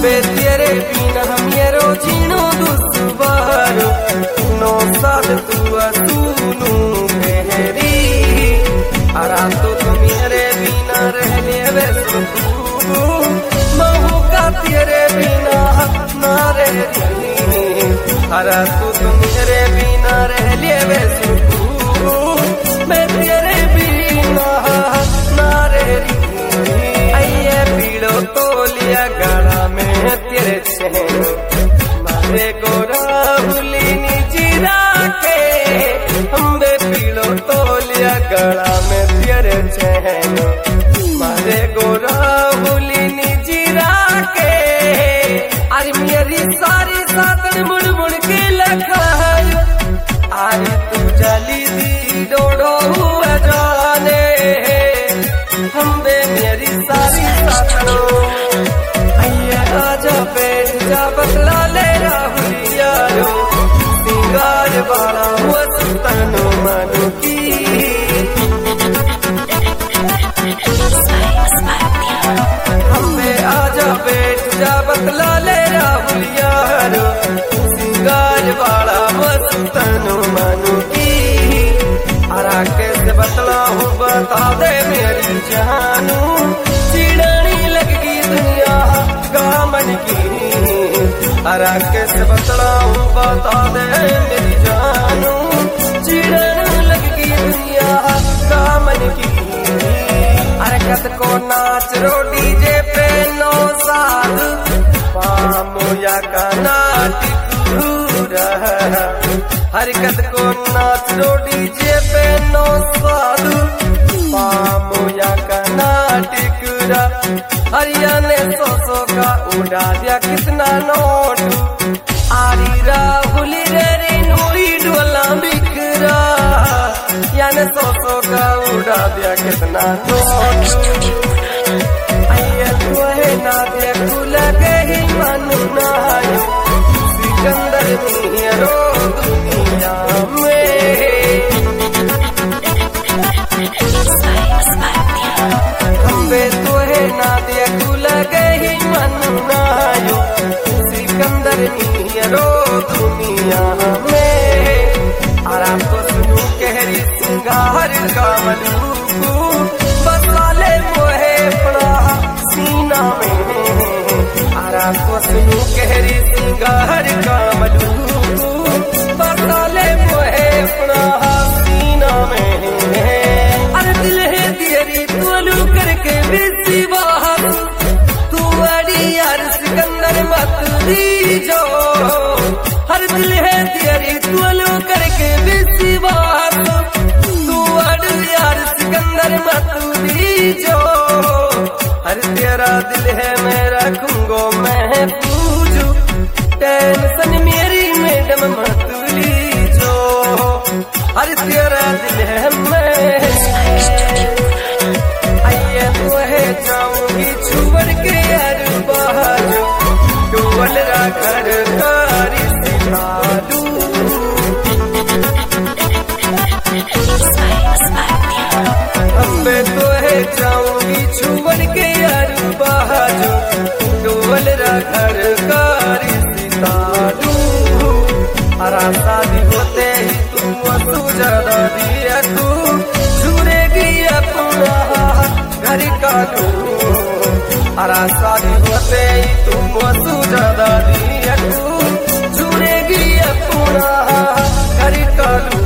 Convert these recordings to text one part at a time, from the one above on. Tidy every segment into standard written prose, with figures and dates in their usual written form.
तेरे बिना मेरो जीनो दुश्वारो नो साथ तू सुनू मेरी अरा तो मेरे बिना रहने वैसे महू का तेरे बिना ना रहे अरा तो मेरे बिना रह ले वैसे मैं तेरे बिना ना रही आइए पीड़ो तो लिया गला में तेरे चैन मारे गोरा भूली निजीरा के हमबे पीड़ो तो लिया गला में तेरे चैन मारे गोरा भूली निजीरा के अरे मेरी सारी सातन मुड़ मुड़ के लखाई अरे तू जली दी डोडो हुआ जाने हमबे मेरी सारी सातनों आजा बैठ जा बतला ले राहुलिया रो सिंगार वाला हुआ तनु मनु की हमें आजा बैठ जा बतला ले राहुलिया रो सिंगार वाला हुआ तनु मनु की अरा कैसे बतला हूँ बता दे मेरी जानू चिड़नी लगी दुनिया गामन की अरा कैसे बतलाऊं बता दे मेरी जानू चिड़न लगी दुनिया गामन की अरे कत को नाच रो डीजे पे नो साध पामो या का नाटिक हरकत को नाच रो डीजे पे नो साध पामो या का नाटिक हरियाणे सौ का उड़ा दिया कितना नोट आरी राहुल रे नूरी डोला बिखरा याने सौ का उड़ा दिया कितना नोट आइए तू है ना दे खुल गई मन नायो सिकंदर रो दुनिया में खंबे तो है ना दे खुल गई मन नायो सिकंदर रो दुनिया में आराम तो सुनू कहरी सिंगार का मलूकू बसाले मोहे पड़ा सीना में आराम तो सुनू कहरी सिंगार का मलूकू बसाले मोहे पड़ा सीना में अरे दिल है तेरी तोलू करके बेसी बात तू अड़ी यार सिकंदर मत दीजो हर दिल है तेरी तोलू करके बेसी बात तू अड़ी यार सिकंदर मत दीजो हर तेरा दिल है मैं रखूंगो मैं पूजू टेंशन मेरी मैडम मत लीजो हर तेरा दिल है मैं जाऊंगी छुवर के यार बाजो डोल घर कारी सिखालू अम्बे तो है जाऊंगी छुवर के यार बाजो डोल घर कारी सिखालू अरा शादी होते ही तुम वसु ज्यादा दिया तू छुरेगी अपना घर कालू अरा शादी होते ही तुम वसु ज्यादा दिया तू छुरेगी अपना घर कालू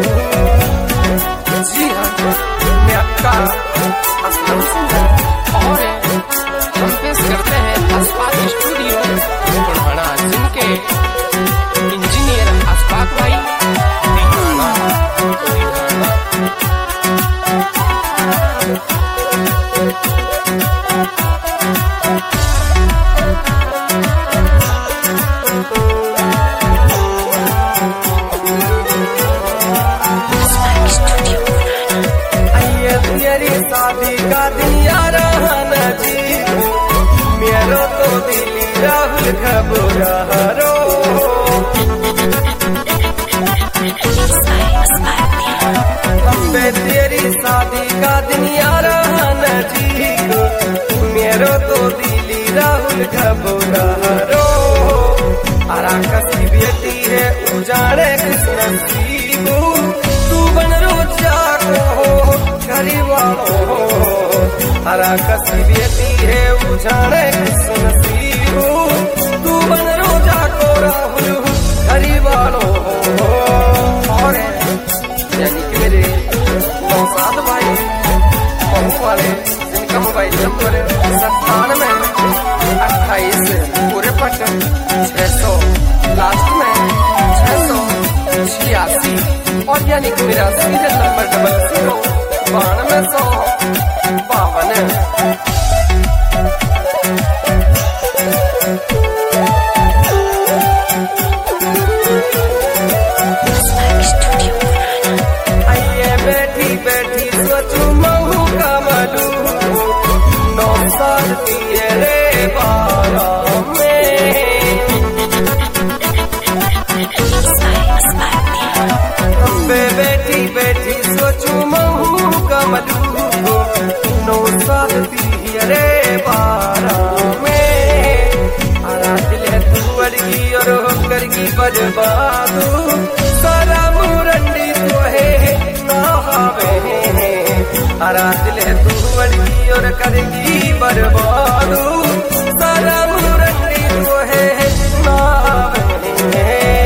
जी हाँ मैं आपका असलम सिंह और हम पेश करते हैं अस्पाक स्टूडियो बुढ़ाना जिनके इंजीनियर अस्पाक भाई शादी का दिन यार जी मेरो तो दिली राहुल घबरा रो अम्बे तेरी शादी का दिन यार जी मेरो तो दिली राहुल राहुल घबरारो अरा कसी बेटी है उजाड़े किस नसीबू तू बन रोजा को गरीबानो अरा कसी बेटी है उजाड़े किस नसीबू तू बन रोजा को राहुल गरीबानो और यानी कि मेरे नौसाद भाई बहू वाले जिनका मोबाइल नंबर 97 पूरे पट 600 लास्ट में 686 और यानी कि मेरा सीरियल नंबर 009252 रे बारा में बैठी बैठी सोचू महू कमलू नो साथी रे बारा में आरा दिल है तू अड़गी और होकर की बर्बादू सारा मुरंडी तो है नहावे आरा दिल है तू अड़गी और करेगी बर्बादू सारा मुरंडी तो है नहावे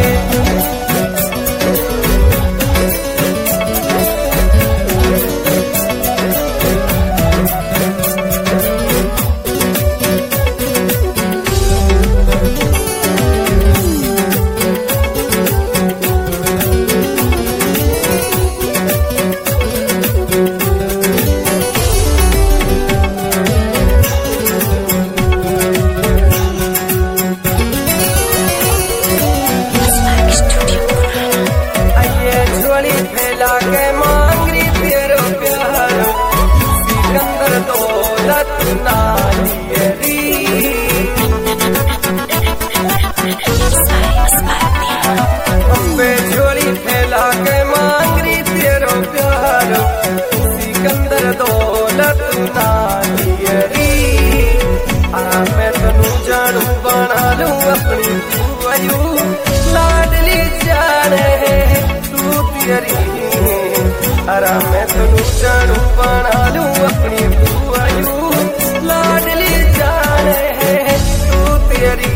झोली फैला के मांगरी तेरो प्यारो सिकंदर दौलत नालियरी मैं तनु जानू बना लूं अपनी बुआयू लाडली जाने तू तेरी मैं तनु जानू बना लूं अपनी बुआयू लाडली जाने तू तेरी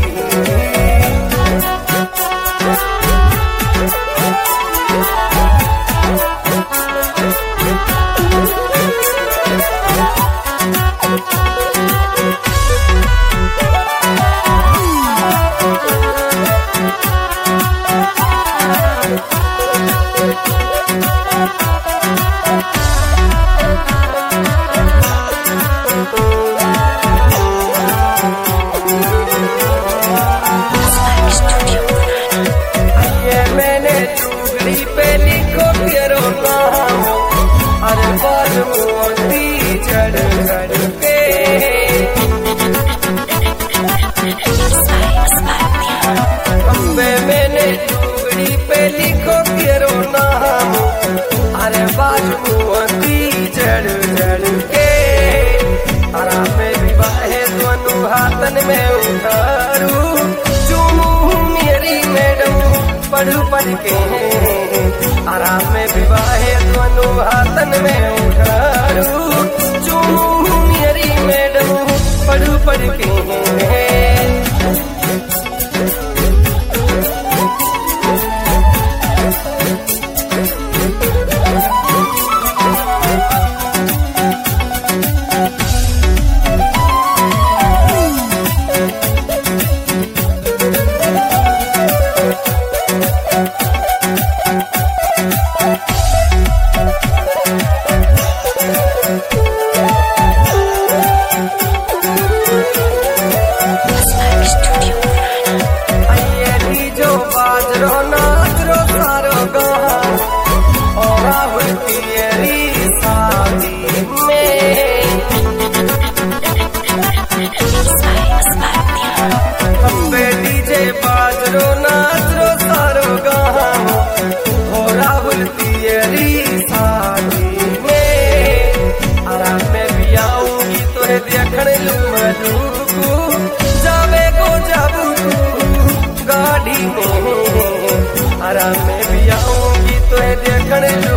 मैंने टुकड़ी पे लिखो तेरो नाम अरे बाजू चढ़ चढ़ के आराम में विवाहे दोनों हाथन में उठारू चूमू मेरी मैडम पढ़ पढ़ के आराम में विवाहे दोनों हाथन में उठारू चूमू मेरी मैडम पढ़ पढ़ के गणेश